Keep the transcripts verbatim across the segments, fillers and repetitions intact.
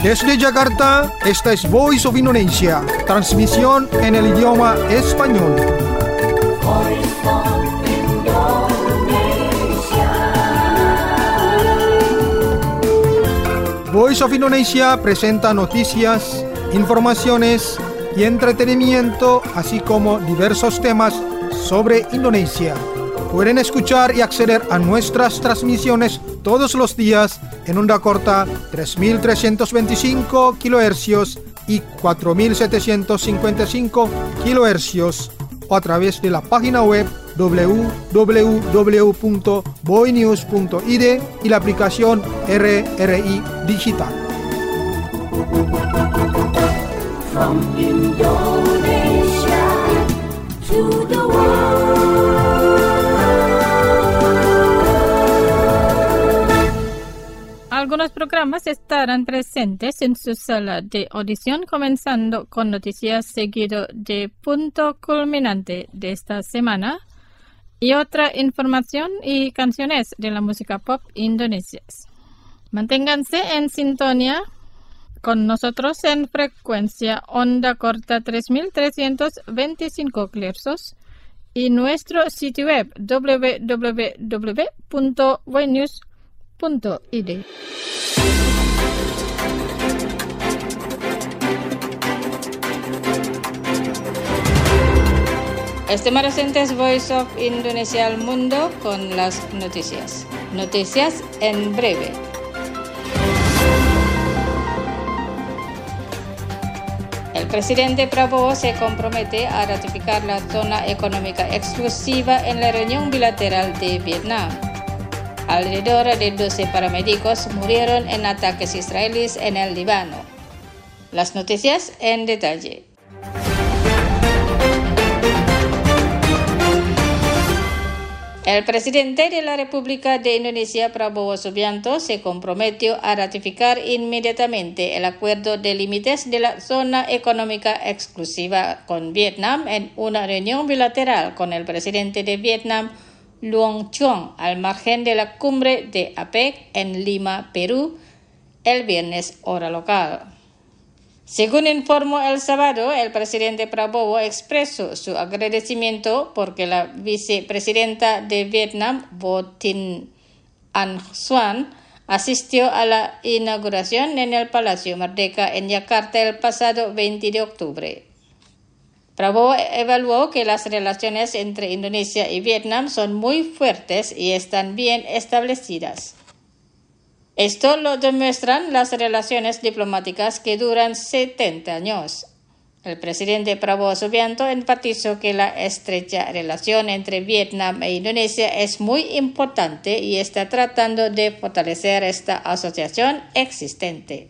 Desde Jakarta, esta es Voice of Indonesia, transmisión en el idioma español. Voice of Indonesia. Voice of Indonesia presenta noticias, informaciones y entretenimiento, así como diversos temas sobre Indonesia. Pueden escuchar y acceder a nuestras transmisiones todos los días en onda corta tres mil trescientos veinticinco kilohercios y cuatro mil setecientos cincuenta y cinco kilohercios o a través de la página web doble u doble u doble u punto boinews punto i d y la aplicación R R I Digital. From Indonesia to the world. Algunos programas estarán presentes en su sala de audición, comenzando con noticias seguido de punto culminante de esta semana y otra información y canciones de la música pop indonesias. Manténganse en sintonía con nosotros en frecuencia onda corta tres mil trescientos veinticinco kilohercios y nuestro sitio web doble u doble u doble u punto boinews punto i d. Este presente es Voice of Indonesia al Mundo con las noticias. Noticias en breve. El presidente Prabowo se compromete a ratificar la zona económica exclusiva en la reunión bilateral de Vietnam. Alrededor de doce paramédicos murieron en ataques israelíes en el Líbano. Las noticias en detalle. El presidente de la República de Indonesia, Prabowo Subianto, se comprometió a ratificar inmediatamente el acuerdo de límites de la zona económica exclusiva con Vietnam en una reunión bilateral con el presidente de Vietnam, Luong Chuong, al margen de la cumbre de A P E C en Lima, Perú, el viernes hora local. Según informó el sábado, el presidente Prabowo expresó su agradecimiento porque la vicepresidenta de Vietnam, Vo Tin Anh Xuan, asistió a la inauguración en el Palacio Merdeka en Yakarta el pasado veinte de octubre. Prabowo evaluó que las relaciones entre Indonesia y Vietnam son muy fuertes y están bien establecidas. Esto lo demuestran las relaciones diplomáticas que duran setenta años. El presidente Prabowo Subianto enfatizó que la estrecha relación entre Vietnam e Indonesia es muy importante y está tratando de fortalecer esta asociación existente.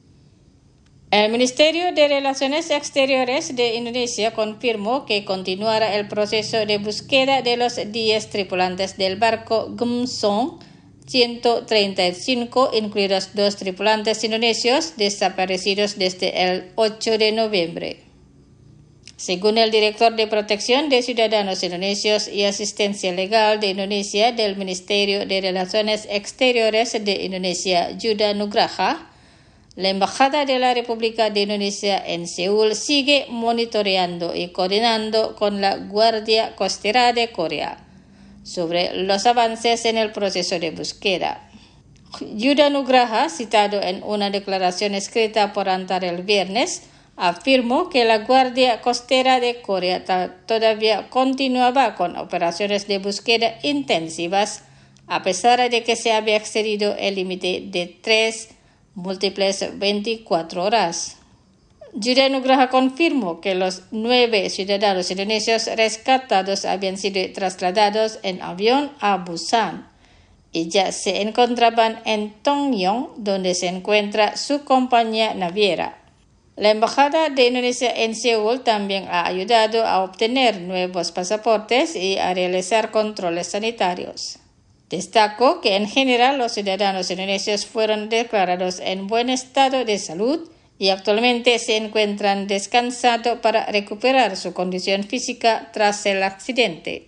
El Ministerio de Relaciones Exteriores de Indonesia confirmó que continuará el proceso de búsqueda de los diez tripulantes del barco Gem Song ciento treinta y cinco, incluidos dos tripulantes indonesios desaparecidos desde el ocho de noviembre. Según el director de Protección de Ciudadanos Indonesios y Asistencia Legal de Indonesia del Ministerio de Relaciones Exteriores de Indonesia, Yuda Nugraha, la Embajada de la República de Indonesia en Seúl sigue monitoreando y coordinando con la Guardia Costera de Corea sobre los avances en el proceso de búsqueda. Yuda Nugraha, citado en una declaración escrita por Antara el viernes, afirmó que la Guardia Costera de Corea todavía continuaba con operaciones de búsqueda intensivas, a pesar de que se había excedido el límite de tres múltiples veinticuatro horas. Yuda Nugraha confirmó que los nueve ciudadanos indonesios rescatados habían sido trasladados en avión a Busan y ya se encontraban en Tongyong, donde se encuentra su compañía naviera. La Embajada de Indonesia en Seúl también ha ayudado a obtener nuevos pasaportes y a realizar controles sanitarios. Destacó que en general los ciudadanos indonesios fueron declarados en buen estado de salud y actualmente se encuentran descansando para recuperar su condición física tras el accidente.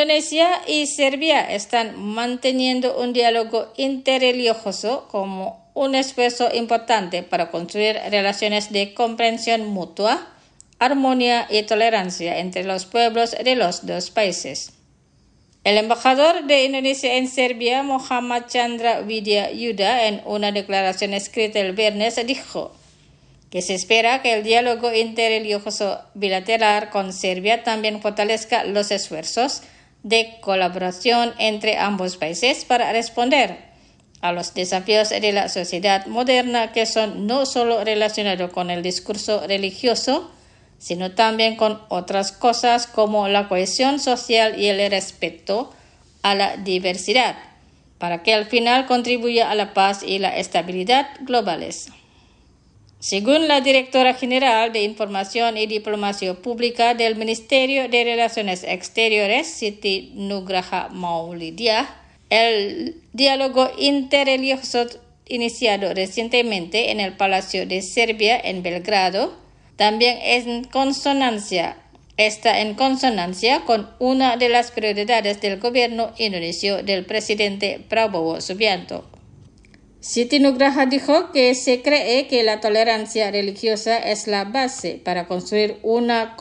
Indonesia y Serbia están manteniendo un diálogo interreligioso como un esfuerzo importante para construir relaciones de comprensión mutua, armonía y tolerancia entre los pueblos de los dos países. El embajador de Indonesia en Serbia, Muhammad Chandra Widya Yuda, en una declaración escrita el viernes, dijo que se espera que el diálogo interreligioso bilateral con Serbia también fortalezca los esfuerzos de colaboración entre ambos países para responder a los desafíos de la sociedad moderna, que son no solo relacionados con el discurso religioso, sino también con otras cosas como la cohesión social y el respeto a la diversidad, para que al final contribuya a la paz y la estabilidad globales. Según la directora general de Información y Diplomacia Pública del Ministerio de Relaciones Exteriores, Siti Nugraha Maulidia, el diálogo interreligioso iniciado recientemente en el Palacio de Serbia en Belgrado también es en consonancia, está en consonancia con una de las prioridades del gobierno indonesio del presidente Prabowo Subianto. Siti Nugraha dijo que se cree que la tolerancia religiosa es la base para construir una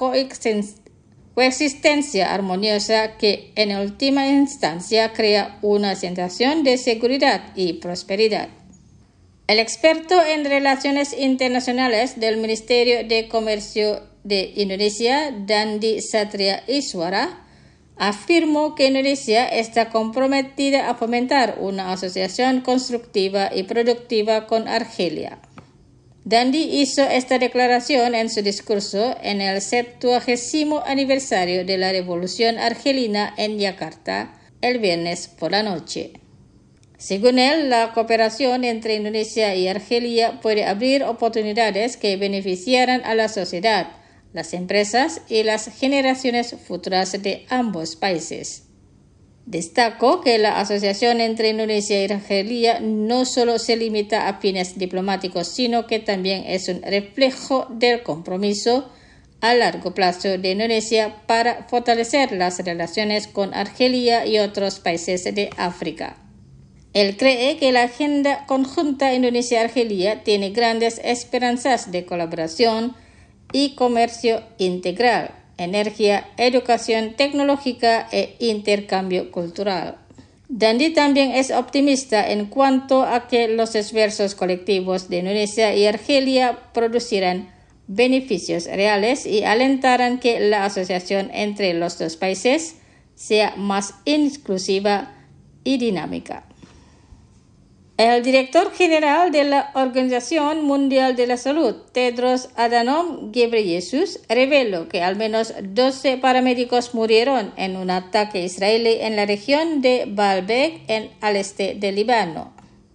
coexistencia armoniosa que en última instancia crea una sensación de seguridad y prosperidad. El experto en relaciones internacionales del Ministerio de Comercio de Indonesia, Dandi Satria Iswara, afirmó que Indonesia está comprometida a fomentar una asociación constructiva y productiva con Argelia. Dandi hizo esta declaración en su discurso en el septuagésimo aniversario de la Revolución Argelina en Yakarta el viernes por la noche. Según él, la cooperación entre Indonesia y Argelia puede abrir oportunidades que beneficiarán a la sociedad, las empresas y las generaciones futuras de ambos países. Destacó que la asociación entre Indonesia y Argelia no solo se limita a fines diplomáticos, sino que también es un reflejo del compromiso a largo plazo de Indonesia para fortalecer las relaciones con Argelia y otros países de África. Él cree que la agenda conjunta Indonesia-Argelia tiene grandes esperanzas de colaboración y comercio integral, energía, educación tecnológica e intercambio cultural. Dandi también es optimista en cuanto a que los esfuerzos colectivos de Indonesia y Argelia producirán beneficios reales y alentarán que la asociación entre los dos países sea más inclusiva y dinámica. El director general de la Organización Mundial de la Salud, Tedros Adhanom Ghebreyesus, reveló que al menos doce paramédicos murieron en un ataque israelí en la región de Baalbek, en al este de Líbano.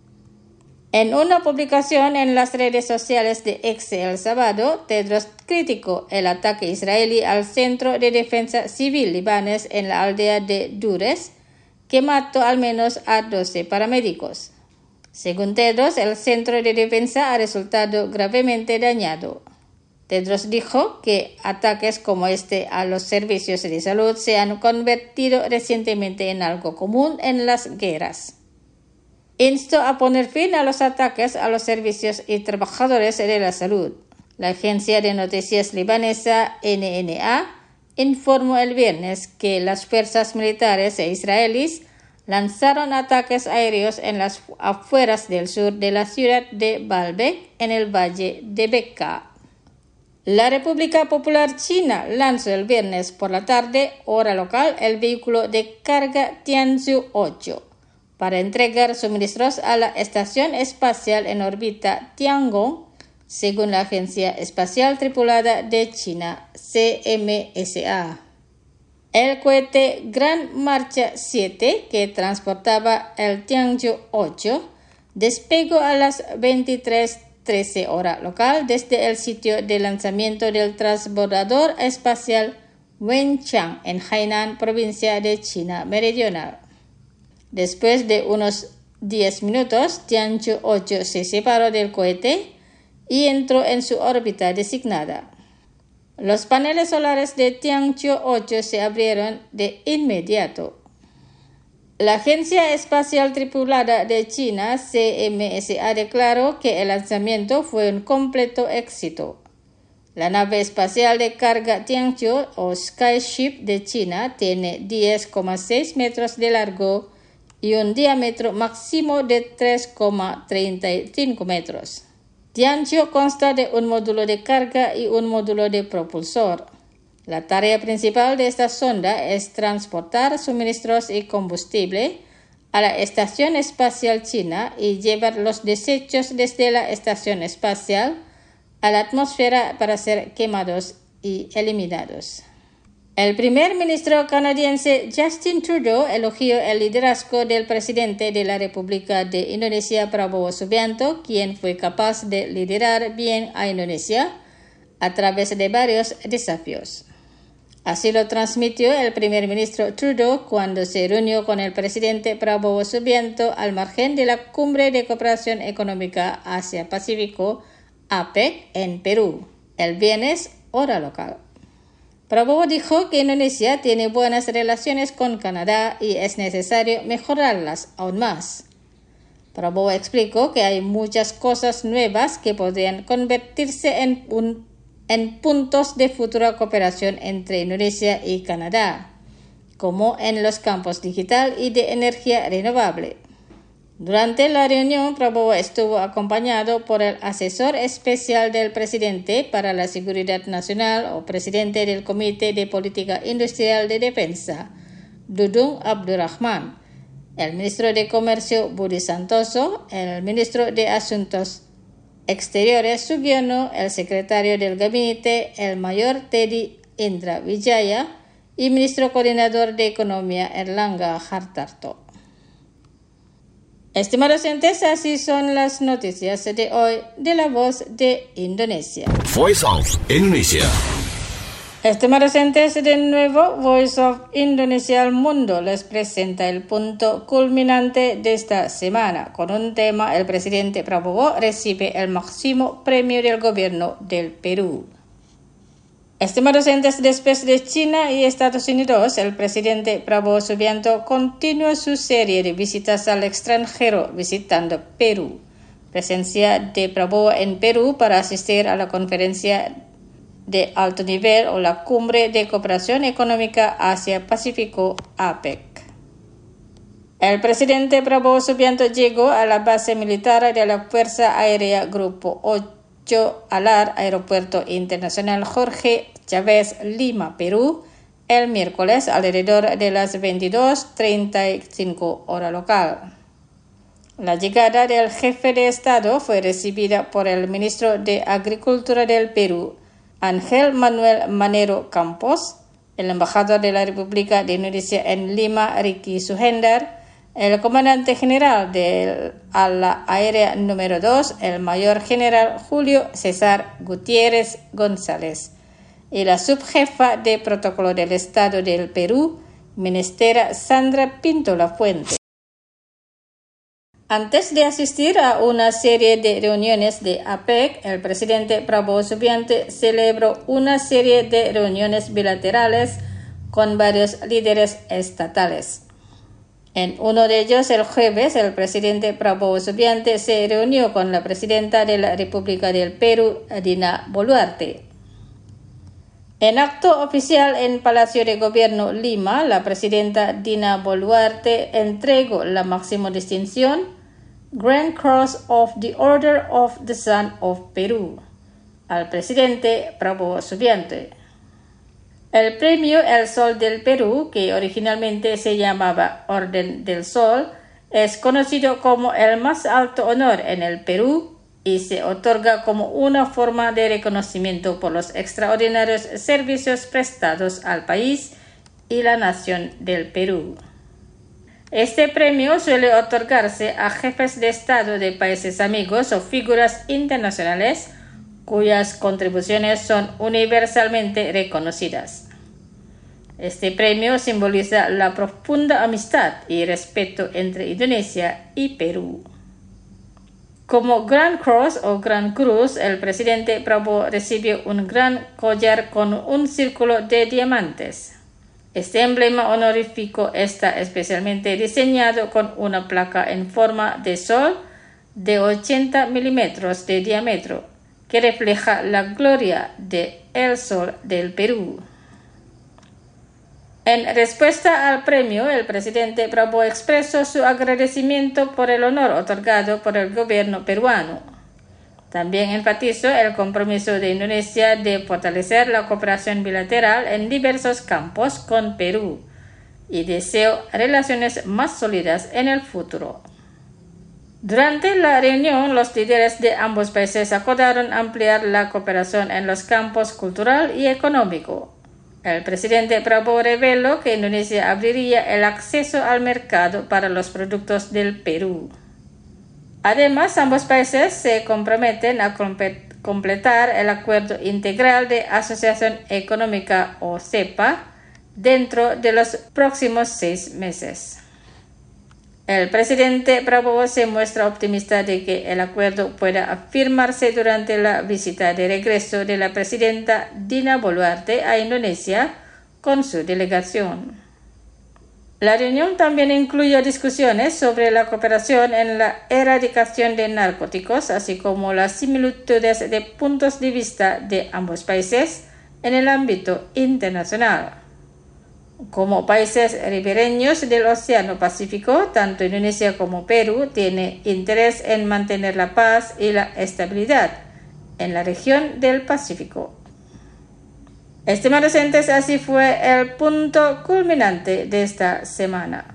En una publicación en las redes sociales de X el sábado, Tedros criticó el ataque israelí al Centro de Defensa Civil libanés en la aldea de Dures, que mató al menos a doce paramédicos. Según Tedros, el centro de defensa ha resultado gravemente dañado. Tedros dijo que ataques como este a los servicios de salud se han convertido recientemente en algo común en las guerras. Instó a poner fin a los ataques a los servicios y trabajadores de la salud. La agencia de noticias libanesa N N A informó el viernes que las fuerzas militares e israelíes lanzaron ataques aéreos en las afueras del sur de la ciudad de Baalbek, en el valle de Bekaa. La República Popular China lanzó el viernes por la tarde, hora local, el vehículo de carga Tianzhou ocho para entregar suministros a la Estación Espacial en órbita Tiangong, según la Agencia Espacial Tripulada de China, C M S A. El cohete Gran Marcha siete, que transportaba el Tianzhou ocho, despegó a las veintitrés trece hora local desde el sitio de lanzamiento del transbordador espacial Wenchang en Hainan, provincia de China Meridional. Después de unos diez minutos, Tianzhou ocho se separó del cohete y entró en su órbita designada. Los paneles solares de Tianzhou ocho se abrieron de inmediato. La Agencia Espacial Tripulada de China, C M S A, declaró que el lanzamiento fue un completo éxito. La nave espacial de carga Tianqiu o Skyship de China tiene diez coma seis metros de largo y un diámetro máximo de tres coma treinta y cinco metros. Tianqiu consta de un módulo de carga y un módulo de propulsor. La tarea principal de esta sonda es transportar suministros y combustible a la Estación Espacial China y llevar los desechos desde la Estación Espacial a la atmósfera para ser quemados y eliminados. El primer ministro canadiense Justin Trudeau elogió el liderazgo del presidente de la República de Indonesia, Prabowo Subianto, quien fue capaz de liderar bien a Indonesia a través de varios desafíos. Así lo transmitió el primer ministro Trudeau cuando se reunió con el presidente Prabowo Subianto al margen de la Cumbre de Cooperación Económica Asia-Pacífico, A P E C, en Perú, el viernes, hora local. Prabowo dijo que Indonesia tiene buenas relaciones con Canadá y es necesario mejorarlas aún más. Prabowo explicó que hay muchas cosas nuevas que podrían convertirse en, un, en puntos de futura cooperación entre Indonesia y Canadá, como en los campos digital y de energía renovable. Durante la reunión, Prabowo estuvo acompañado por el asesor especial del presidente para la Seguridad Nacional o presidente del Comité de Política Industrial de Defensa, Dudung Abdurrahman, el ministro de Comercio Budi Santoso, el ministro de Asuntos Exteriores Sugiono, el secretario del Gabinete, el mayor Teddy Indra Wijaya y ministro coordinador de Economía Erlangga Hartarto. Estimados oyentes, así son las noticias de hoy de La Voz de Indonesia. Voice of Indonesia. Estimados oyentes, de nuevo, Voice of Indonesia al Mundo les presenta el punto culminante de esta semana. Con un tema, el presidente Prabowo recibe el máximo premio del gobierno del Perú. Estimados oyentes, después de China y Estados Unidos, el presidente Prabowo Subianto continúa su serie de visitas al extranjero visitando Perú. Presencia de Prabowo en Perú para asistir a la conferencia de alto nivel o la Cumbre de Cooperación Económica Asia-Pacífico, A P E C. El presidente Prabowo Subianto llegó a la base militar de la Fuerza Aérea Grupo ocho Alar, Aeropuerto Internacional Jorge Chávez, Lima, Perú, el miércoles alrededor de las veintidós treinta y cinco hora local. La llegada del jefe de Estado fue recibida por el ministro de Agricultura del Perú, Ángel Manuel Manero Campos, el embajador de la República de Indonesia en Lima, Ricky Suhendar, el comandante general del ala aérea número dos, el mayor general Julio César Gutiérrez González, y la subjefa de protocolo del Estado del Perú, ministra Sandra Pinto Lafuente. Antes de asistir a una serie de reuniones de A P E C, el presidente Prabowo Subianto celebró una serie de reuniones bilaterales con varios líderes estatales. En uno de ellos, el jueves, el presidente Prabowo Subianto se reunió con la presidenta de la República del Perú, Dina Boluarte. En acto oficial en Palacio de Gobierno Lima, la presidenta Dina Boluarte entregó la máxima distinción Grand Cross of the Order of the Sun of Perú al presidente Prabowo Subianto. El premio El Sol del Perú, que originalmente se llamaba Orden del Sol, es conocido como el más alto honor en el Perú y se otorga como una forma de reconocimiento por los extraordinarios servicios prestados al país y la nación del Perú. Este premio suele otorgarse a jefes de Estado de países amigos o figuras internacionales cuyas contribuciones son universalmente reconocidas. Este premio simboliza la profunda amistad y respeto entre Indonesia y Perú. Como Grand Cross o Gran Cruz, el presidente Prabowo recibió un gran collar con un círculo de diamantes. Este emblema honorífico está especialmente diseñado con una placa en forma de sol de ochenta milímetros de diámetro que refleja la gloria del sol del Perú. En respuesta al premio, el presidente Prabowo expresó su agradecimiento por el honor otorgado por el gobierno peruano. También enfatizó el compromiso de Indonesia de fortalecer la cooperación bilateral en diversos campos con Perú y deseó relaciones más sólidas en el futuro. Durante la reunión, los líderes de ambos países acordaron ampliar la cooperación en los campos cultural y económico. El presidente Prabowo reveló que Indonesia abriría el acceso al mercado para los productos del Perú. Además, ambos países se comprometen a completar el Acuerdo Integral de Asociación Económica o CEPA dentro de los próximos seis meses. El presidente Prabowo se muestra optimista de que el acuerdo pueda firmarse durante la visita de regreso de la presidenta Dina Boluarte a Indonesia con su delegación. La reunión también incluyó discusiones sobre la cooperación en la erradicación de narcóticos, así como las similitudes de puntos de vista de ambos países en el ámbito internacional. Como países ribereños del Océano Pacífico, tanto Indonesia como Perú tienen interés en mantener la paz y la estabilidad en la región del Pacífico. Estimados oyentes, así fue el punto culminante de esta semana.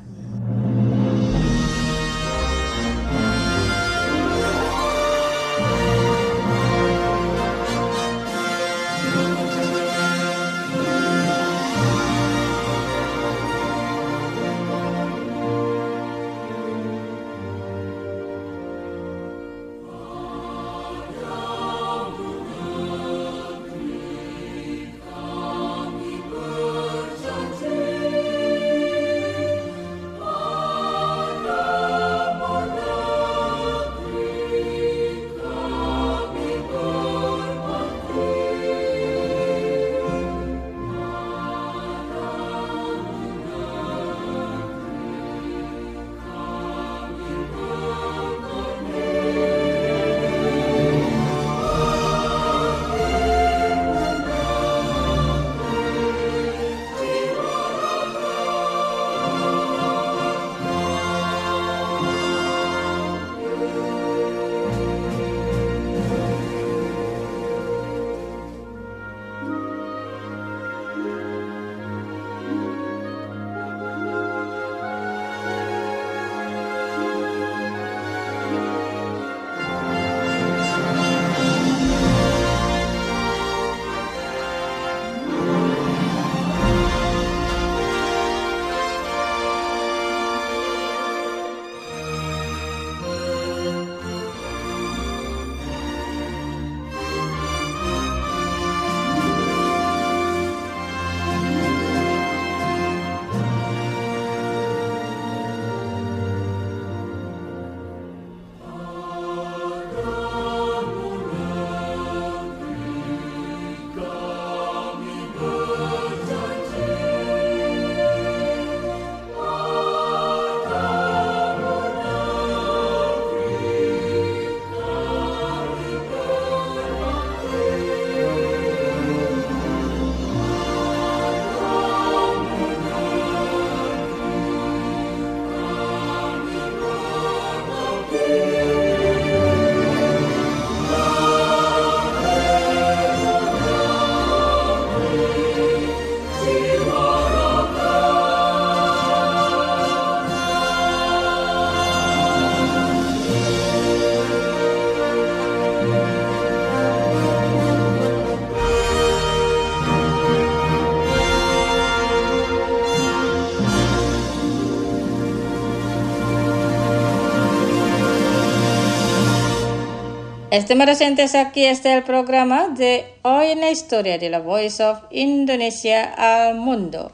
Estimados oyentes, aquí está el programa de Hoy en la Historia de la Voice of Indonesia al Mundo.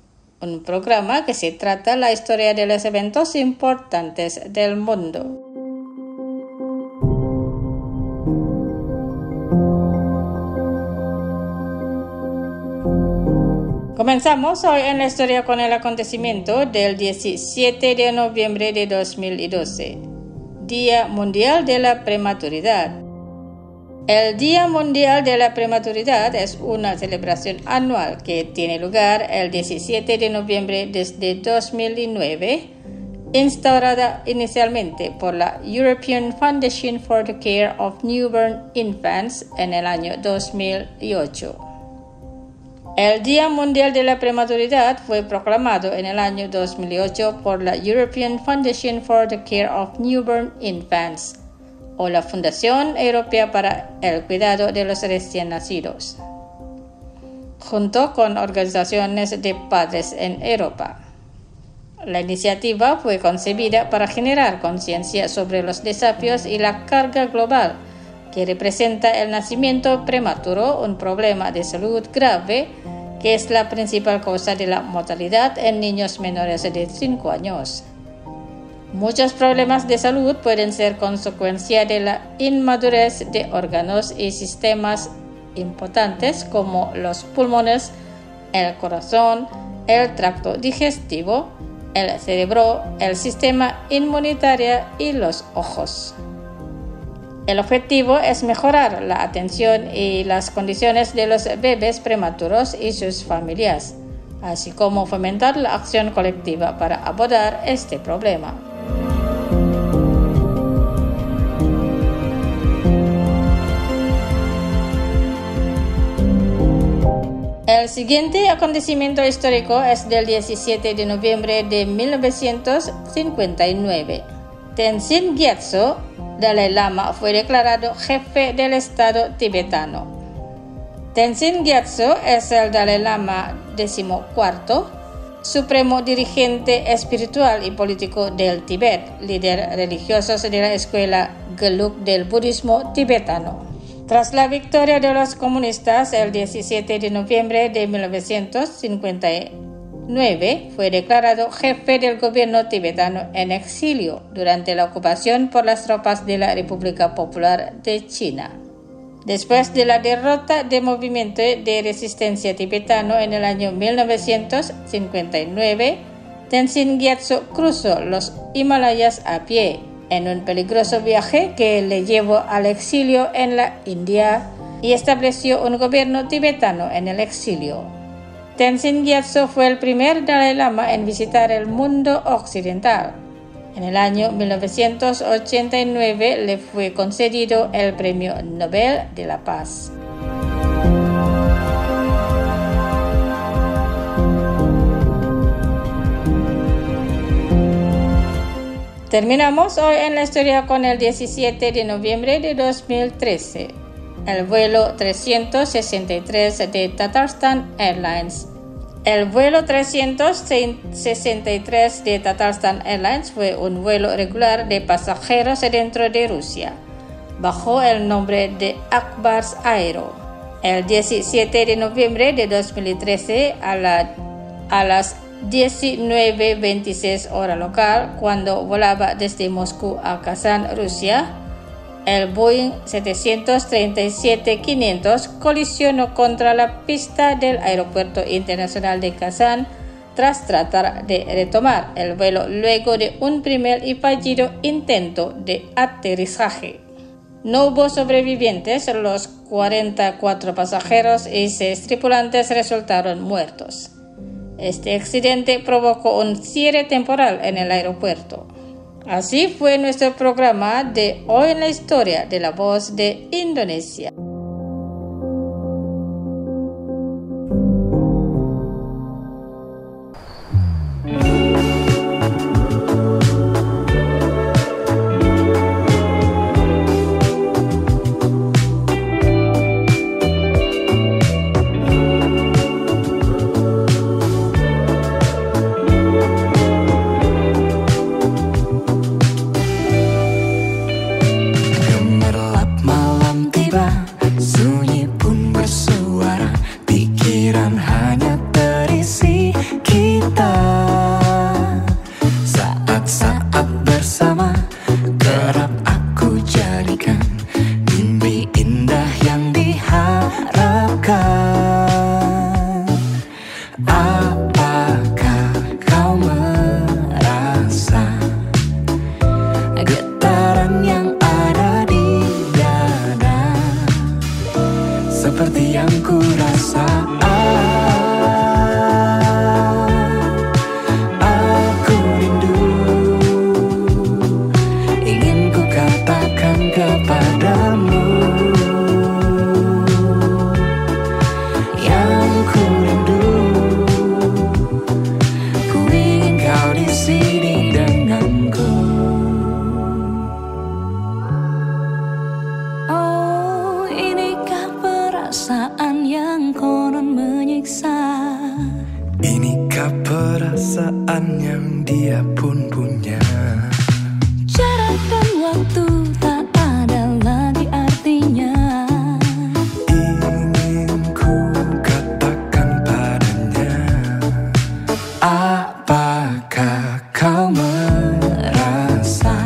Un programa que se trata la historia de los eventos importantes del mundo. Comenzamos hoy en la historia con el acontecimiento del diecisiete de noviembre de dos mil doce, Día Mundial de la Prematuridad. El Día Mundial de la Prematuridad es una celebración anual que tiene lugar el diecisiete de noviembre desde dos mil nueve, instaurada inicialmente por la European Foundation for the Care of Newborn Infants en el año dos mil ocho. El Día Mundial de la Prematuridad fue proclamado en el año dos mil ocho por la European Foundation for the Care of Newborn Infants, o la Fundación Europea para el Cuidado de los Recién Nacidos, junto con organizaciones de padres en Europa. La iniciativa fue concebida para generar conciencia sobre los desafíos y la carga global que representa el nacimiento prematuro, un problema de salud grave que es la principal causa de la mortalidad en niños menores de cinco años. Muchos problemas de salud pueden ser consecuencia de la inmadurez de órganos y sistemas importantes como los pulmones, el corazón, el tracto digestivo, el cerebro, el sistema inmunitario y los ojos. El objetivo es mejorar la atención y las condiciones de los bebés prematuros y sus familias, así como fomentar la acción colectiva para abordar este problema. El siguiente acontecimiento histórico es del diecisiete de noviembre de mil novecientos cincuenta y nueve. Tenzin Gyatso, Dalai Lama, fue declarado jefe del Estado tibetano. Tenzin Gyatso es el Dalai Lama decimocuarto, supremo dirigente espiritual y político del Tíbet, líder religioso de la escuela Gelug del budismo tibetano. Tras la victoria de los comunistas el diecisiete de noviembre de mil novecientos cincuenta y nueve, fue declarado jefe del gobierno tibetano en exilio durante la ocupación por las tropas de la República Popular de China. Después de la derrota del movimiento de resistencia tibetano en el año mil novecientos cincuenta y nueve, Tenzin Gyatso cruzó los Himalayas a pie, en un peligroso viaje que le llevó al exilio en la India y estableció un gobierno tibetano en el exilio. Tenzin Gyatso fue el primer Dalai Lama en visitar el mundo occidental. En el año mil novecientos ochenta y nueve le fue concedido el Premio Nobel de la Paz. Terminamos hoy en la historia con el diecisiete de noviembre de dos mil trece. El vuelo trescientos sesenta y tres de Tatarstan Airlines. El vuelo trescientos sesenta y tres de Tatarstan Airlines fue un vuelo regular de pasajeros dentro de Rusia, bajo el nombre de Akbars Aero. El diecisiete de noviembre de dos mil trece, a, la, a las diecinueve veintiséis hora local, cuando volaba desde Moscú a Kazán, Rusia, el Boeing setecientos treinta y siete quinientos colisionó contra la pista del Aeropuerto Internacional de Kazán tras tratar de retomar el vuelo luego de un primer y fallido intento de aterrizaje. No hubo sobrevivientes, los cuarenta y cuatro pasajeros y seis tripulantes resultaron muertos. Este accidente provocó un cierre temporal en el aeropuerto. Así fue nuestro programa de Hoy en la Historia de La Voz de Indonesia. Inikah perasaan yang dia pun punya? Jarak dan waktu tak ada lagi artinya. Ingin ku katakan padanya, apakah kau merasa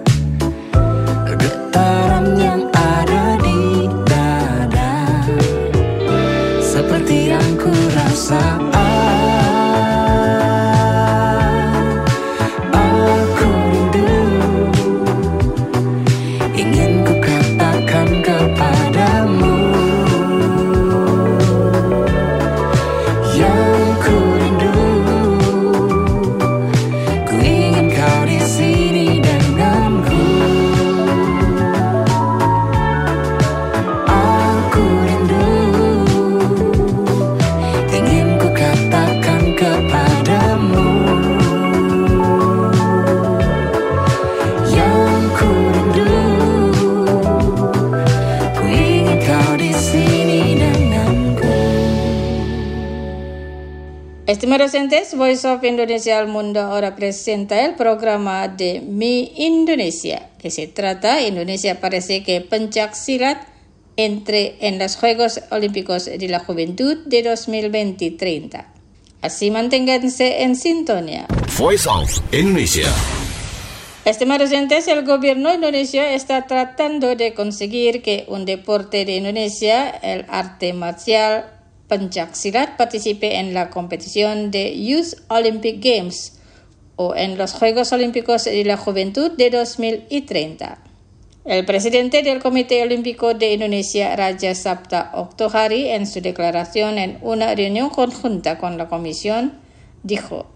getaran yang ada di dada seperti yang ku rasa? Estimados oyentes, Voice of Indonesia al Mundo ahora presenta el programa de Mi Indonesia, que se trata, Indonesia parece que pencak silat entre en los Juegos Olímpicos de la Juventud de dos mil veinte treinta. Así manténganse en sintonía. Voice of Indonesia. Estimados oyentes, el gobierno de Indonesia está tratando de conseguir que un deporte de Indonesia, el arte marcial pencak silat, participe en la competición de Youth Olympic Games o en los Juegos Olímpicos de la Juventud de dos mil treinta. El presidente del Comité Olímpico de Indonesia, Raja Sabta Oktohari, en su declaración en una reunión conjunta con la comisión, dijo: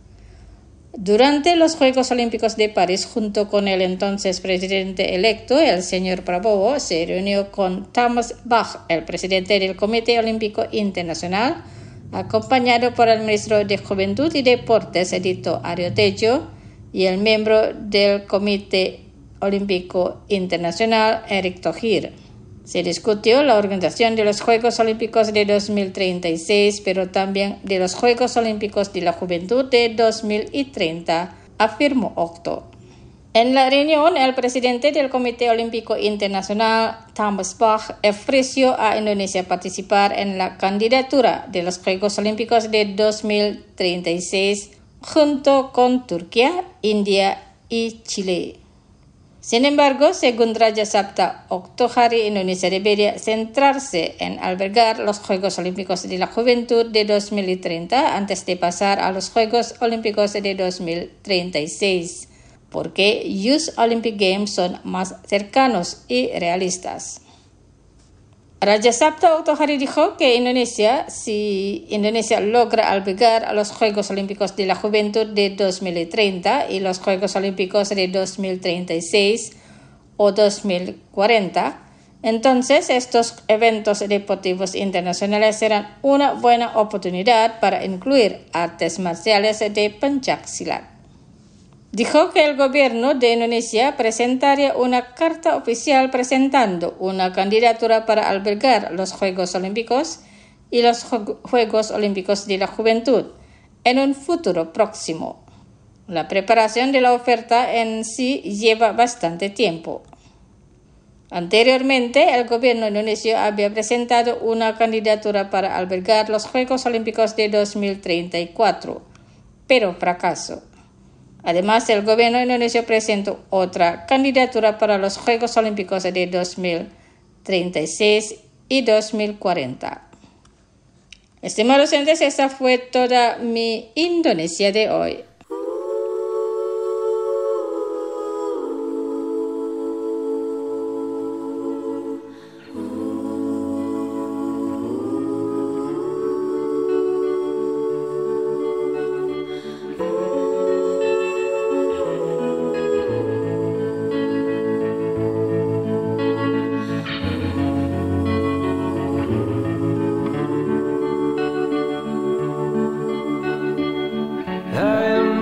durante los Juegos Olímpicos de París, junto con el entonces presidente electo, el señor Prabowo, se reunió con Thomas Bach, el presidente del Comité Olímpico Internacional, acompañado por el ministro de Juventud y Deportes, Dito Aryo Tejo, y el miembro del Comité Olímpico Internacional, Erick Thohir. Se discutió la organización de los Juegos Olímpicos de dos mil treinta y seis, pero también de los Juegos Olímpicos de la Juventud de dos mil treinta, afirmó Okto. En la reunión, el presidente del Comité Olímpico Internacional, Thomas Bach, ofreció a Indonesia participar en la candidatura de los Juegos Olímpicos de dos mil treinta y seis junto con Turquía, India y Chile. Sin embargo, según Raja Sabta Oktohari, Indonesia debería centrarse en albergar los Juegos Olímpicos de la Juventud de dos mil treinta antes de pasar a los Juegos Olímpicos de dos mil treinta y seis, porque Youth Olympic Games son más cercanos y realistas. Raja Sabta Oktohari dijo que Indonesia, si Indonesia logra albergar los Juegos Olímpicos de la Juventud de dos mil treinta y los Juegos Olímpicos de dos mil treinta y seis o dos mil cuarenta, entonces estos eventos deportivos internacionales serán una buena oportunidad para incluir artes marciales de pencak silat. Dijo que el gobierno de Indonesia presentaría una carta oficial presentando una candidatura para albergar los Juegos Olímpicos y los Juegos Olímpicos de la Juventud en un futuro próximo. La preparación de la oferta en sí lleva bastante tiempo. Anteriormente, el gobierno indonesio había presentado una candidatura para albergar los Juegos Olímpicos de dos mil treinta y cuatro, pero fracasó. Además, el gobierno indonesio presentó otra candidatura para los Juegos Olímpicos de dos mil treinta y seis y dos mil cuarenta. Estimados oyentes, esta fue toda mi Indonesia de hoy. I am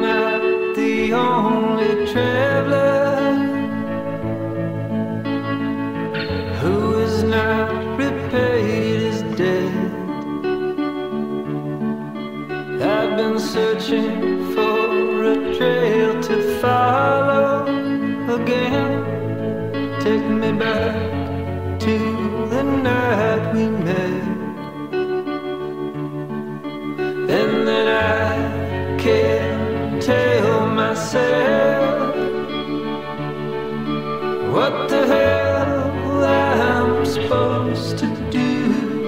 I've been searching for a trail to follow again. Take me back to the night we met, and then I can't tell myself what the hell I'm supposed to do.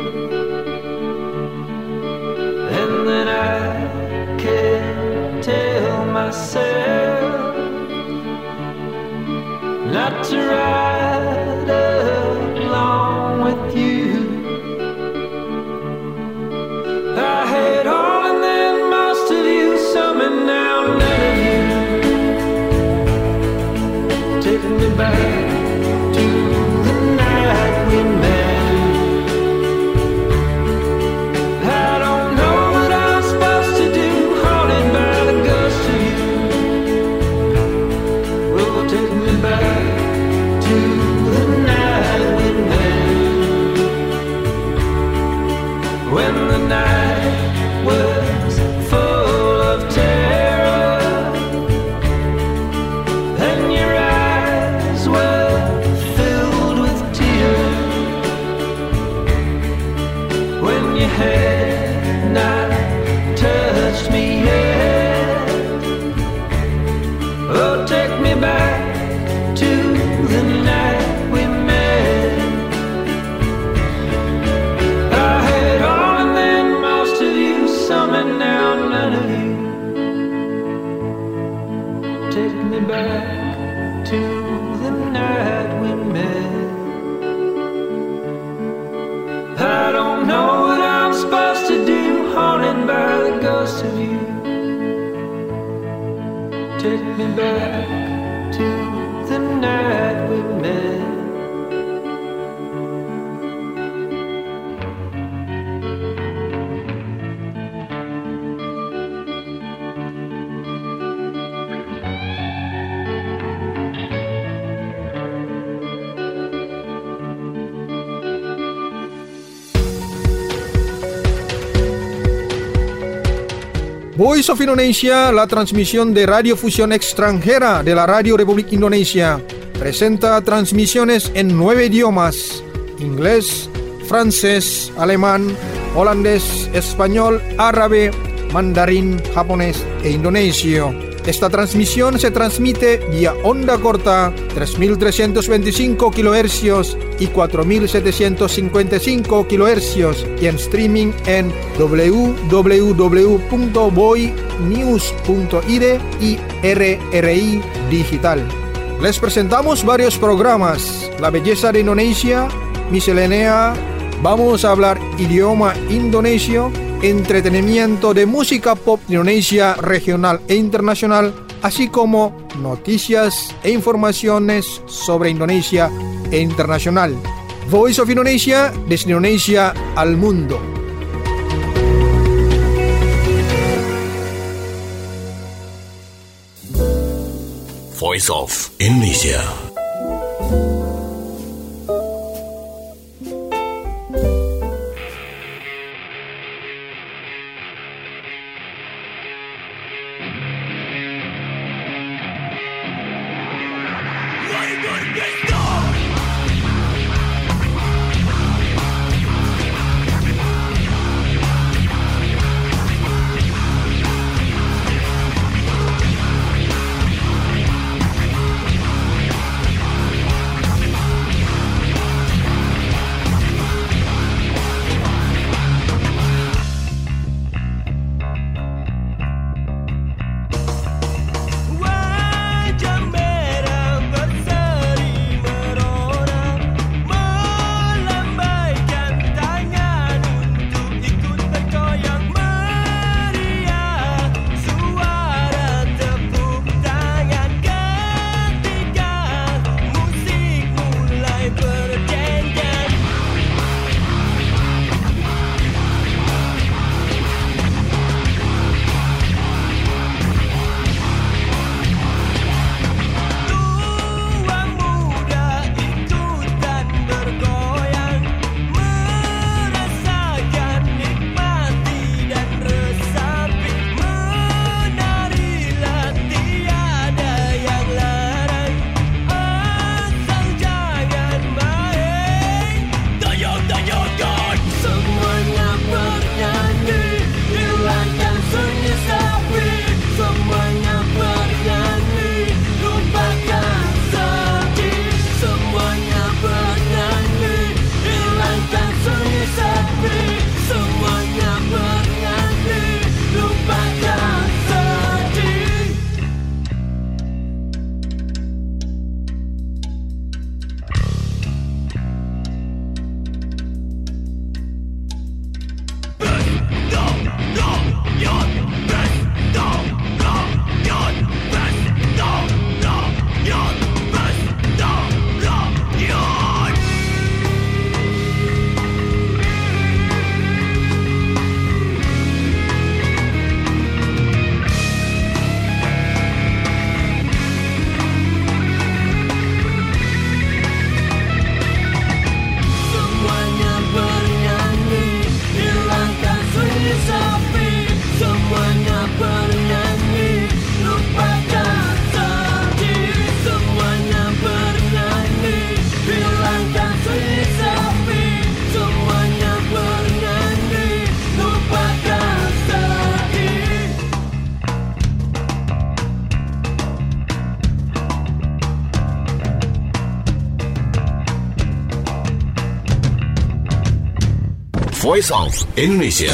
And then I can't tell myself not to ride along with you. I had all and then most of you, some and now none of you. Taking me back to the night we met. I don't know what I'm supposed to do, haunted by the ghost of you. Oh, take me back to the night we met, when the night was full of terror and your eyes were filled with tears, when you had not touched me yet. Oh, take me back to the night we met. I had all and then most of you, some and now none of you. Take me back to the night we met. I don't know what I'm supposed to do, haunted by the ghost of you. Take me back to the night we met. Voice of Indonesia, la transmisión de radiofusión extranjera de la Radio Republik Indonesia, presenta transmisiones en nueve idiomas: inglés, francés, alemán, holandés, español, árabe, mandarín, japonés e indonesio. Esta transmisión se transmite vía onda corta tres mil trescientos veinticinco kilohercios y cuatro mil setecientos cincuenta y cinco kilohercios y en streaming en w w w punto boy news punto i d y R R I Digital. Les presentamos varios programas: La belleza de Indonesia, Miscelánea, Vamos a hablar idioma indonesio, entretenimiento de música pop Indonesia regional e internacional, así como noticias e informaciones sobre Indonesia e internacional. Voice of Indonesia, desde Indonesia al mundo. Voice of Indonesia. Voice of Indonesia.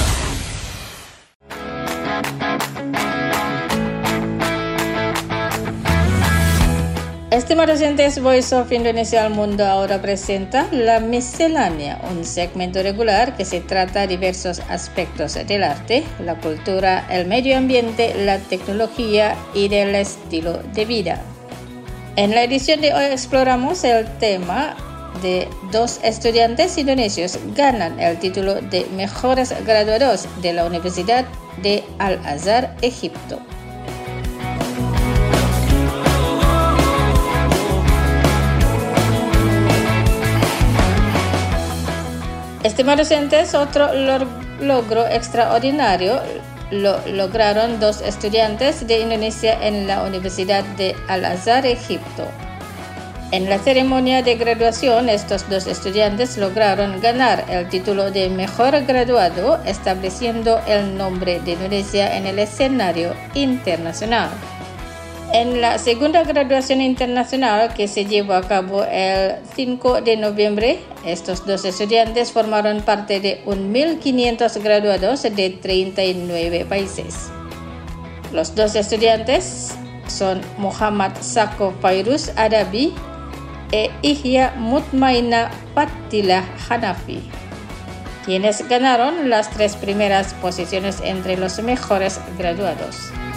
Estimados oyentes, Voice of Indonesia al Mundo ahora presenta La Miscelánea, un segmento regular que se trata de diversos aspectos del arte, la cultura, el medio ambiente, la tecnología y del estilo de vida. En la edición de hoy exploramos el tema de dos estudiantes indonesios ganan el título de mejores graduados de la Universidad de Al-Azhar, Egipto. Estimados oyentes, otro logro extraordinario lo lograron dos estudiantes de Indonesia en la Universidad de Al-Azhar, Egipto. En la ceremonia de graduación, estos dos estudiantes lograron ganar el título de mejor graduado, estableciendo el nombre de Indonesia en el escenario internacional. En la segunda graduación internacional, que se llevó a cabo el cinco de noviembre, estos dos estudiantes formaron parte de mil quinientos graduados de treinta y nueve países. Los dos estudiantes son Muhammad Sako Fairuz Adabi e Ihya Mutmaina Patilah Hanafi, quienes ganaron las tres primeras posiciones entre los mejores graduados.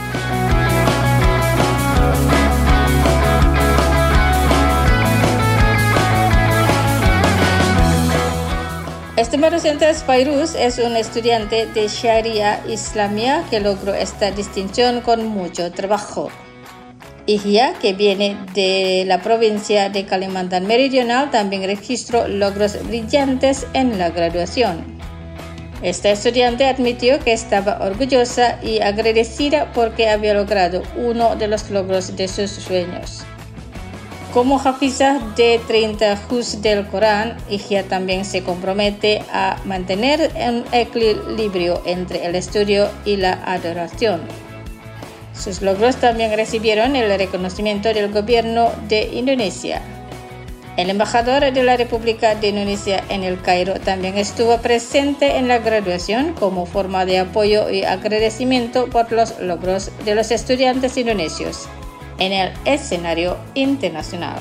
Estimados oyentes, Fairuz es un estudiante de Sharia Islamia que logró esta distinción con mucho trabajo. Ihya, que viene de la provincia de Kalimantan Meridional, también registró logros brillantes en la graduación. Esta estudiante admitió que estaba orgullosa y agradecida porque había logrado uno de los logros de sus sueños. Como hafizah de treinta juz del Corán, Ihya también se compromete a mantener un equilibrio entre el estudio y la adoración. Sus logros también recibieron el reconocimiento del gobierno de Indonesia. El embajador de la República de Indonesia en el Cairo también estuvo presente en la graduación como forma de apoyo y agradecimiento por los logros de los estudiantes indonesios en el escenario internacional.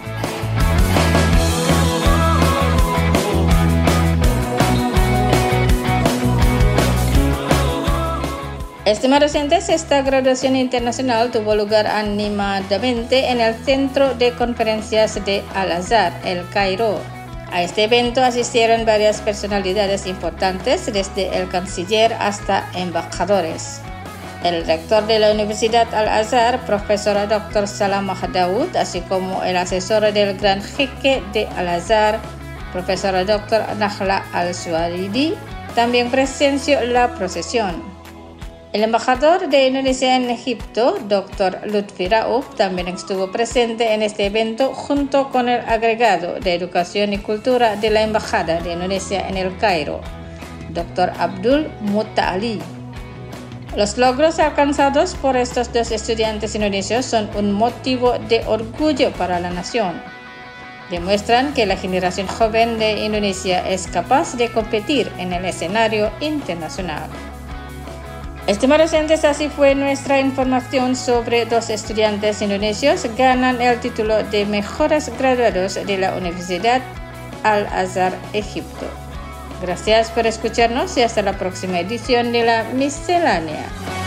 Estimados oyentes, esta graduación internacional tuvo lugar animadamente en el Centro de Conferencias de Al-Azhar, El Cairo. A este evento asistieron varias personalidades importantes, desde el canciller hasta embajadores. El rector de la Universidad Al-Azhar, profesor doctor Salamah Daud, así como el asesor del Gran Jeque de Al-Azhar, profesor doctor Nahla Al-Suwaidi, también presenció la procesión. El embajador de Indonesia en Egipto, doctor Lutfi Rauf, también estuvo presente en este evento junto con el agregado de Educación y Cultura de la Embajada de Indonesia en el Cairo, doctor Abdul Muta'ali. Los logros alcanzados por estos dos estudiantes indonesios son un motivo de orgullo para la nación. Demuestran que la generación joven de Indonesia es capaz de competir en el escenario internacional. Estimados oyentes, así fue nuestra información sobre dos estudiantes indonesios que ganan el título de mejores graduados de la Universidad Al-Azhar, Egipto. Gracias por escucharnos y hasta la próxima edición de La Miscelánea.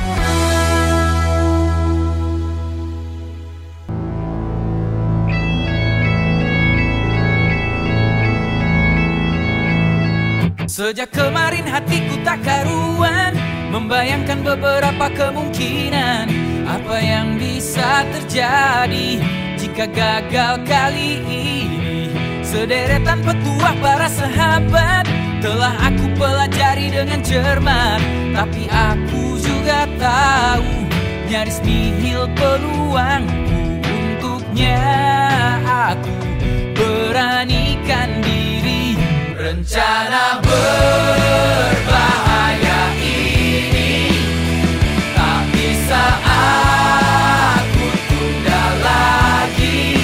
Sejak kemarin hatiku tak karuan membayangkan beberapa kemungkinan apa yang bisa terjadi jika gagal kali ini. Sederetan petuah para sahabat telah aku pelajari dengan cermat, tapi aku juga tahu nyaris nihil peluangku untuknya. Aku beranikan diri, rencana berbahaya ini tak bisa aku tunda lagi.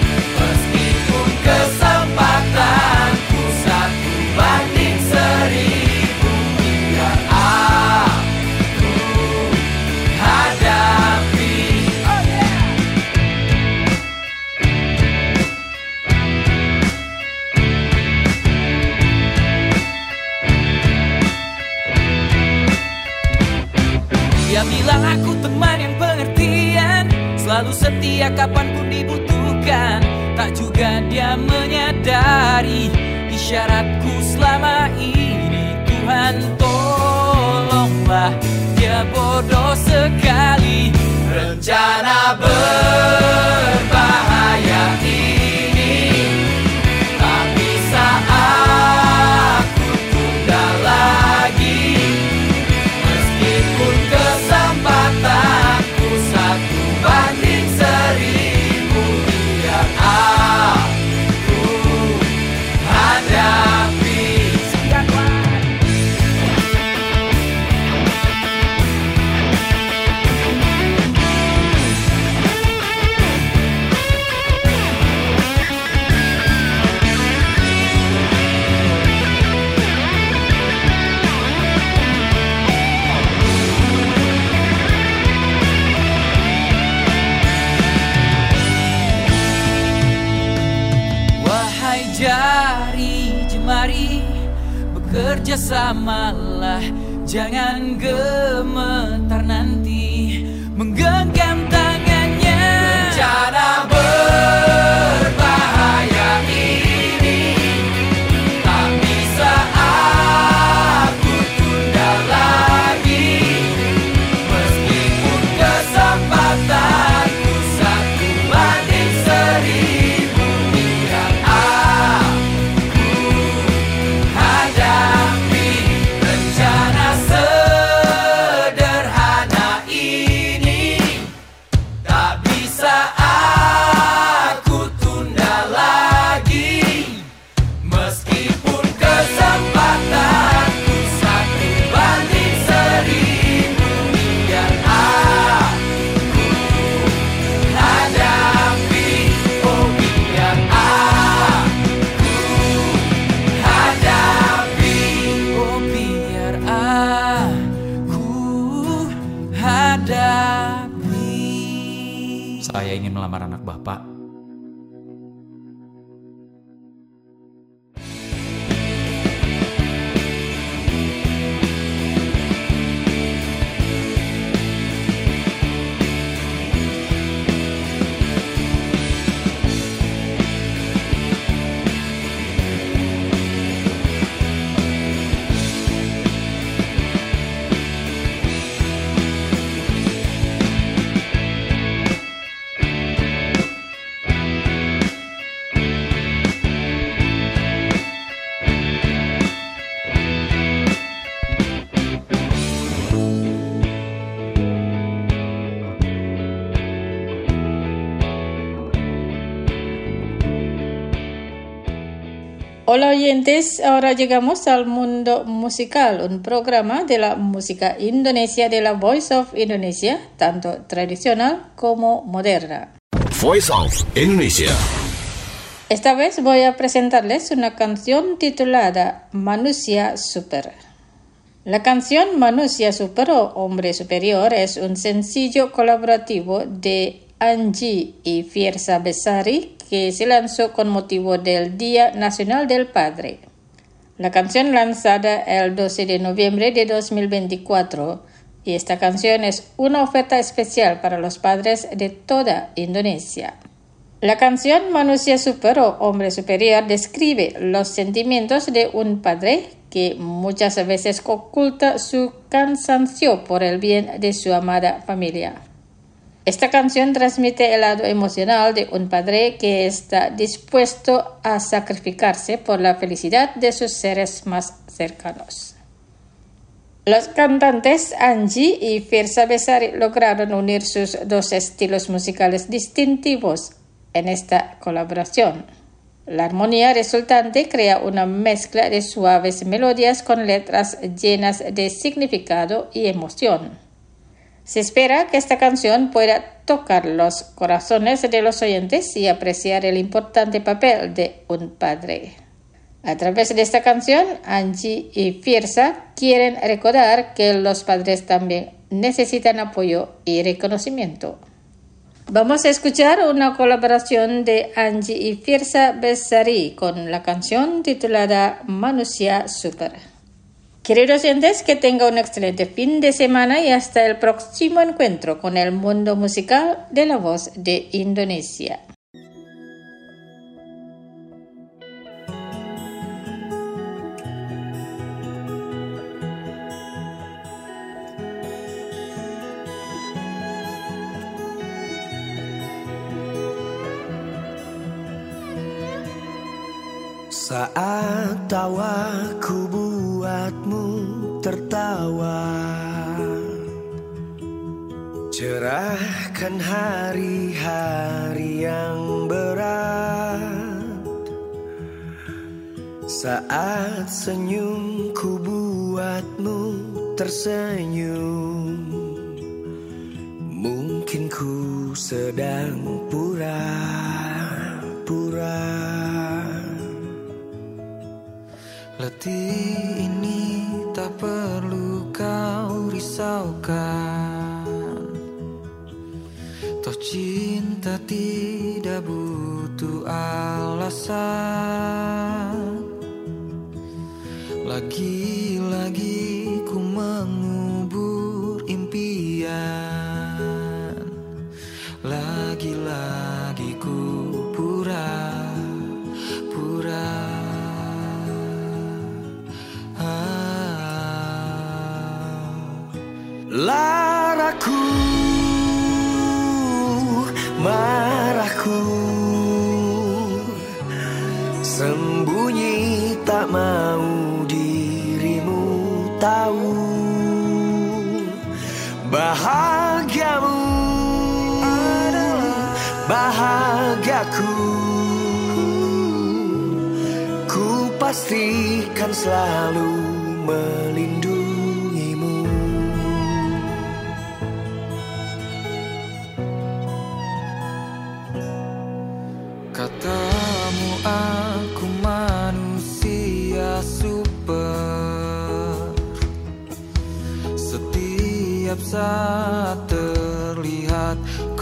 Meskipun kesempatanku satu banding seribu, Dia bilang aku teman yang pengertian, selalu setia kapanpun dibutuhkan. Tak juga dia menyadari isyaratku selama ini. Tuhan tolonglah, dia bodoh sekali. Rencana berbahaya ini tak bisa aku tunda lagi. Meskipun kesempatanku satu banding seribu, biar aku hadapi. Jari jemari bekerja samalah, jangan gemetar nanti menggenggam tangannya. Rencana berbahaya ini tak bisa aku tunda lagi. Meskipun kesempatanku satu banding seribu, biar hadapi rencana sederhana ini. Tak bisa aku tunda lagi. Meskipun kesempatanku satu banding seribu, biar aku hadapi. Oh biar aku hadapi, oh biar aku hadapi. Saya ingin melamar anak Bapak. Hola oyentes, ahora llegamos al mundo musical, un programa de la música indonesia de la Voice of Indonesia, tanto tradicional como moderna. Voice of Indonesia. Esta vez voy a presentarles una canción titulada Manusia Super. La canción Manusia Super o Hombre Superior es un sencillo colaborativo de Anji y Fiersa Besari que se lanzó con motivo del Día Nacional del Padre. La canción lanzada el doce de noviembre de dos mil veinticuatro, y esta canción es una oferta especial para los padres de toda Indonesia. La canción Manusia Super o Hombre Superior describe los sentimientos de un padre que muchas veces oculta su cansancio por el bien de su amada familia. Esta canción transmite el lado emocional de un padre que está dispuesto a sacrificarse por la felicidad de sus seres más cercanos. Los cantantes Anji y Fiersa Besari lograron unir sus dos estilos musicales distintivos en esta colaboración. La armonía resultante crea una mezcla de suaves melodías con letras llenas de significado y emoción. Se espera que esta canción pueda tocar los corazones de los oyentes y apreciar el importante papel de un padre. A través de esta canción, Anji y Fiersa quieren recordar que los padres también necesitan apoyo y reconocimiento. Vamos a escuchar una colaboración de Anji y Fiersa Besari con la canción titulada Manusia Super. Queridos oyentes, que tenga un excelente fin de semana y hasta el próximo encuentro con el mundo musical de la voz de Indonesia. Saat tawaku buatmu tertawa, cerahkan hari-hari yang berat. Saat senyumku buatmu tersenyum, mungkin ku sedang pura-pura. Letih ini tak perlu kau risaukan, toh cinta tidak butuh alasan. Lagi-lagi ku mengubur impian, lagi-lagi ku pura-pura. Laraku, marahku, sembunyi tak mau dirimu tahu. Bahagiamu adalah bahagiaku, ku pastikan selalu melindungimu. Katamu aku manusia super, setiap saat terlihat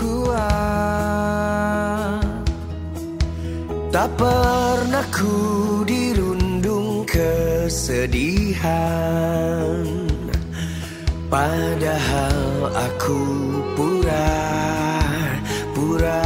kuat. Tak pernah ku dirundung kesedihan, padahal aku pura-pura.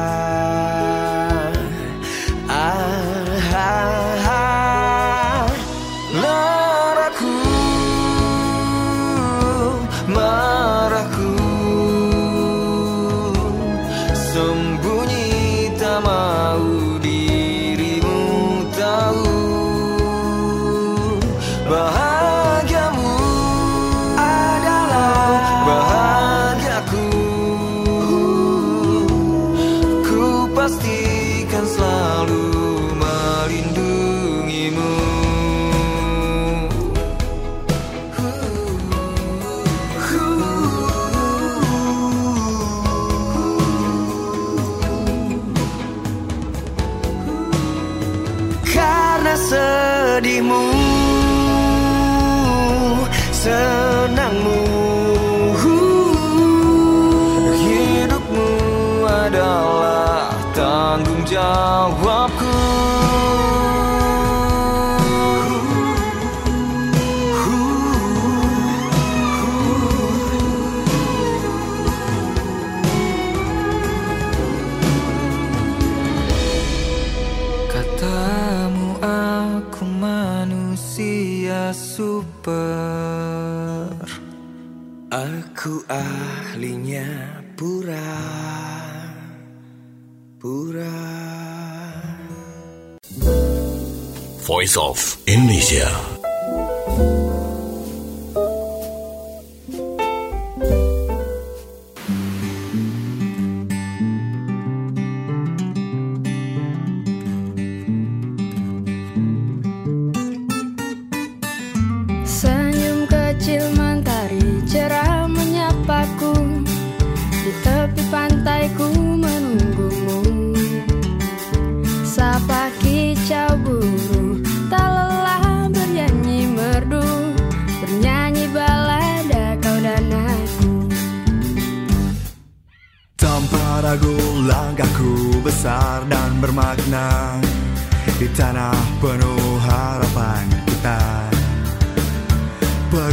Sedihmu, senangmu, hidupmu adalah tanggung jawabku. Super, aku ahlinya pura-pura. Voice of Indonesia. Ragu langkahku besar dan bermakna di tanah penuh harapan kita.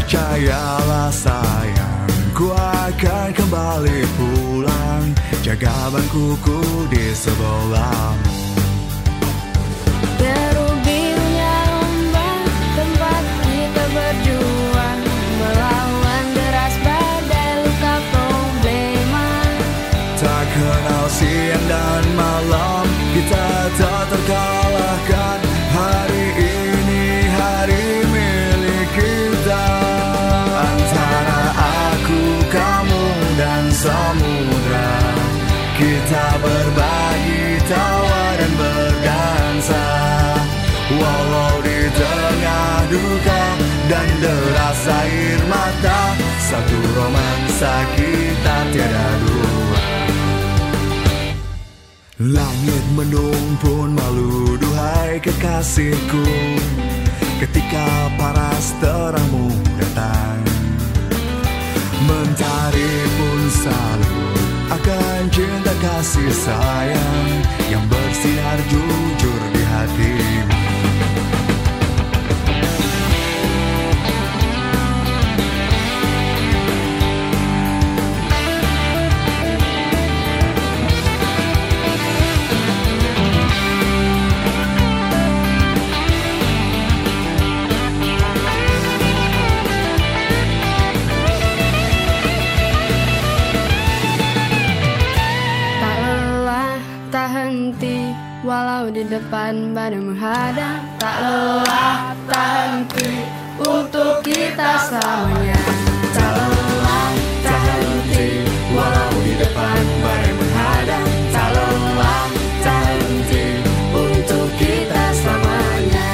Percayalah sayang, ku akan kembali pulang, jaga bangkuku di sebelahmu. Deru birunya ombak, tempat kita berjuang, melawan deras badai luka problema. Tak kenal siang dan malam, kita tak terkalahkan. Hari ini hari milik kita. Antara aku, kamu dan samudra, kita berbagi tawa dan berdansa. Walau di tengah duka dan deras air mata, satu romansa kita tiada dua. Langit mendung pun malu, duhai kekasihku, ketika paras terangmu datang. Mentari pun salut akan cinta kasih sayang yang bersinar jujur di hatimu. Walau di depan badai menghadang, tak lelah, tak henti untuk kita selamanya. Tak lelah, tak henti, walau di depan badai menghadang, tak lelah, tak henti untuk kita selamanya.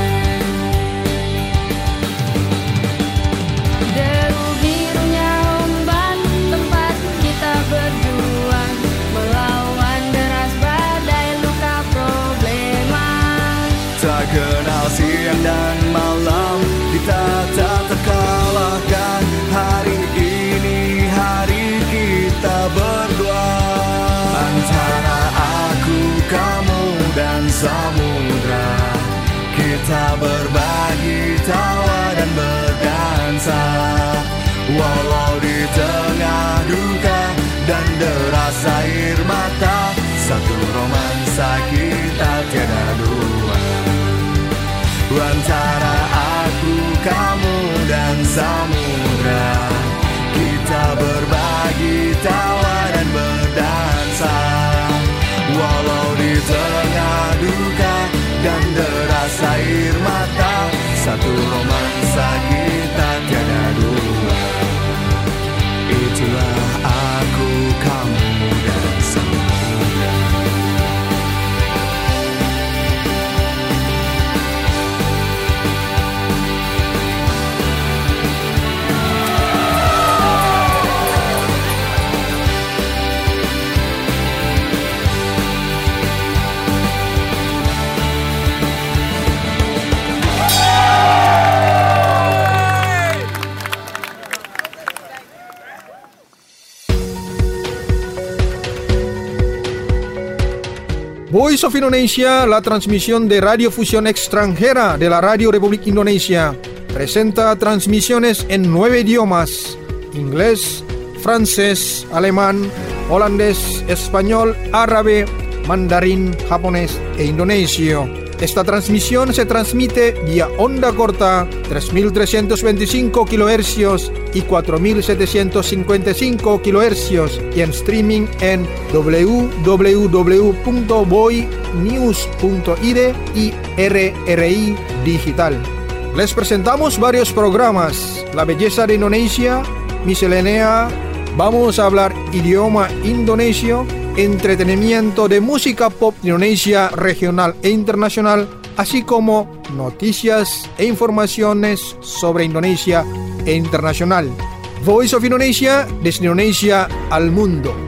Deru birunya ombak, tempat kita berjuang, melawan deras badai luka problema. Tak kenal siang dan malam, kita tak terkalahkan. Hari ini hari kita berdua. Antara aku, kamu dan samudra, kita berbagi tawa dan berdansa. Walau di tengah duka dan deras air mata, satu romansa kita tiada dua. Antara aku, kamu dan samudra, kita berbagi tawa dan berdansa. Walau di tengah duka dan deras air mata, satu romansa kita tiada dua. Itulah aku, kamu dan samudra. Voice of Indonesia, la transmisión de radiofusión extranjera de la Radio Republik Indonesia, presenta transmisiones en nueve idiomas: inglés, francés, alemán, holandés, español, árabe, mandarín, japonés e indonesio. Esta transmisión se transmite vía onda corta tres mil trescientos veinticinco kilohercios y cuatro mil setecientos cincuenta y cinco kilohercios y en streaming en w w w punto voy news punto i d y R R I Digital. Les presentamos varios programas: La belleza de Indonesia, Miscelánea, vamos a hablar idioma indonesio, entretenimiento de música pop de Indonesia regional e internacional, así como noticias e informaciones sobre Indonesia e internacional. Voice of Indonesia, desde Indonesia al mundo.